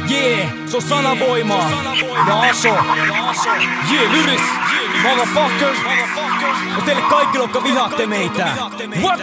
Yeah, se on sanavoimaa. Ja Aso. Yeah, Lyris. Motherfuckers. Ja teille kaikille, jotka vihaatte meitä. What?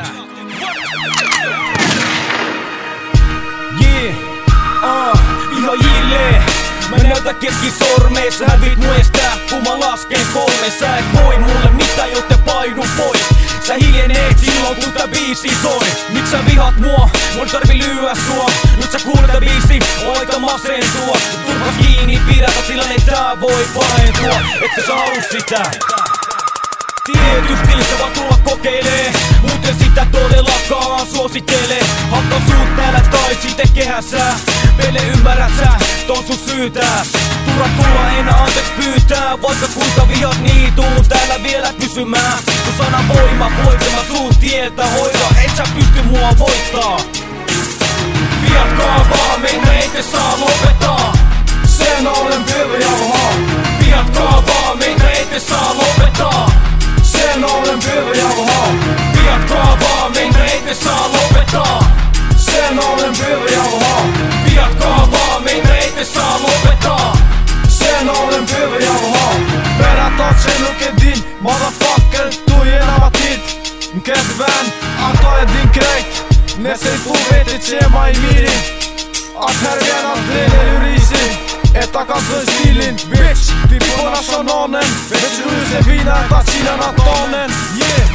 Yeah. Vihajille. Mä näytän keskisormeen, sä hävit muista, kun mä lasken 3. Sä et voi mulle mitään, joten painu pois. Sä hiljeneet silloin, kun tää biisi soi. Miksi sä vihat mua? Mun tarvi lyödä sua. Nyt sä kuulet tää biisi, on aika masentua. Turva kiinni, pidätä tilanne, tää voi pahentua. Etkö sä haluu sitä? Tietysti sä voit tulla kokeilee, muuten sitä todellakaan suosittele. Hakka suut täällä tai sitten kehässä. Pele ymmärrät sä, ton sun syytääs. Turha tulla enää anteeksi pyytää. Vaikka kuinka vihat niin tuun täällä vielä kysymään. Kun sana voima poikema suun tieltä hoida, et sä pysty mua voittaa. Vihatkaa vaan, meitä ette saa lopettaa. Sen olen Biljauhaa. Vihatkaa vaan, meitä ette saa lopettaa. Sen olen Biljauhaa. Vihatkaa vaan, meitä ette saa lopettaa. Sen olen Biljauhaa. Vihatkaa vaan, meitä ette saa lopettaa. Sen olen Biljauhaa. Berättat sen din motherfucker, du genom att hit Kedvän, antar jag din krejt. När sig får vet ett schema i mirin. Att härgen att drele jurisin. Että kanssa stilin, bitch, tippo nationalen. Vet du hur se vina että sinä tonen. Yeah.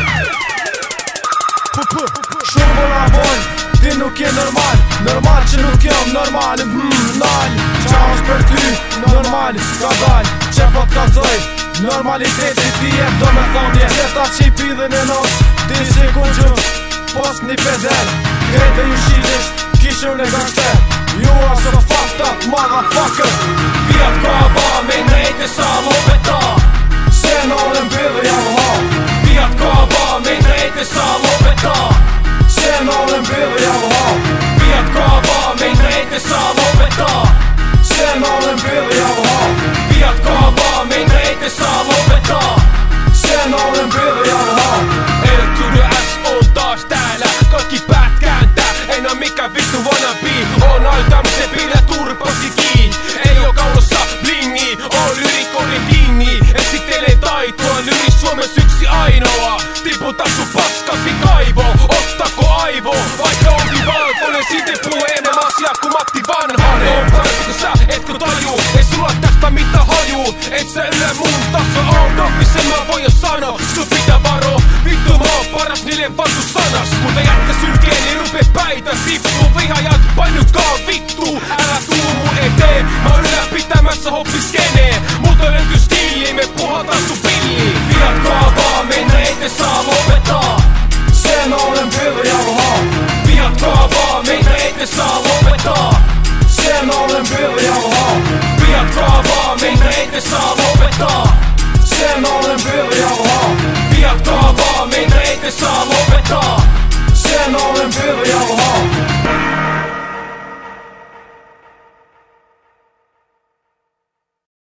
Shurbola voin, din nuk je normal. Normal që nuk jam normal. Nal, qa është për ty, normal, ka dal. Qepot ka zoj, normalitetit ti jem do me thonje. Se ta qipi dhe në nos, ti si kun që post një pedel. Krejtë ju shidisht, kishër në gangster. You are so fucked up, motherfucker. Vihatkaa vaan, meitä ette saa lopettaa. Sen olen Biljauhaa. Vihatkaa vaan, meitä ette saa lopettaa. Sen olen Biljauhaa. Vihatkaa vaan, meitä ette saa lopettaa. Sen olen Biljauhaa. Vihatkaa vaan, meitä ette saa lopettaa. Sen olen Biljauhaa. L to the S on taas täällä, kaikki päät kääntää. En oo mikä vittu wannabe, on aitamisen pidä turpasi kiinni. Ei oo kaulossa blingi, on lyrikorin dingi. Esittelee taitoa, lyris Suomen yksi ainoa. Tiputa sun paskasi kaivoon, ottako aivo? Vaikka onkin valkoinen, silti puhuu enemmän asiaa kuin Matti Vanhanen. On parempi kun sä etkö tajuu, ei sulla tästä mitään hajuu. Et sä yle mun taso on doppi, sen mä voin jo sano. Sun pitää varo, vittu mä oon paras niille vastu sanas. Kun te jätkä sylkeen, niin rupee päitä tippuu. Vihajat painukaa vittu, älä tuu mun eteen. Mä oon ylläpitämässä hoppiskeneen. Mut on löyty stilli, me puhataan sun pilliin. Vihatkaa vaan, meitä ette saa lopettaa. Sen olen Biljauhaa. Vihatkaa vaan, meitä ette saa lopettaa. Sen olen Biljauhaa. Vihatkaa vaan, meitä ette saa lopettaa. Sen olen Biljauhaa. Vihatkaa vaan, meitä ette saa lopettaa.